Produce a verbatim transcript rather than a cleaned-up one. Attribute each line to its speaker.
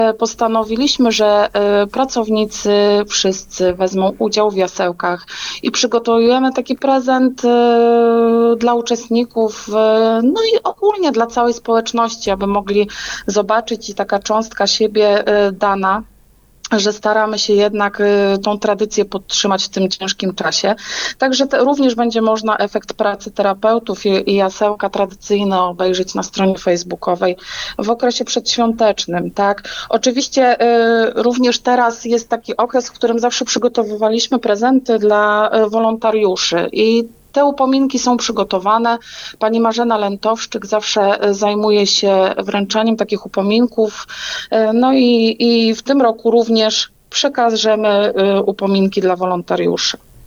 Speaker 1: Postanowiliśmy, że pracownicy wszyscy wezmą udział w jasełkach i przygotujemy taki prezent dla uczestników, no i ogólnie dla całej społeczności, aby mogli zobaczyć i taka cząstka siebie dana, że staramy się jednak tą tradycję podtrzymać w tym ciężkim czasie. Także te, również będzie można efekt pracy terapeutów i, i jasełka tradycyjne obejrzeć na stronie facebookowej w okresie przedświątecznym. Tak? Oczywiście y, również teraz jest taki okres, w którym zawsze przygotowywaliśmy prezenty dla y, wolontariuszy i te upominki są przygotowane. Pani Marzena Lentowszczyk zawsze zajmuje się wręczaniem takich upominków. No i, i w tym roku również przekażemy upominki dla wolontariuszy.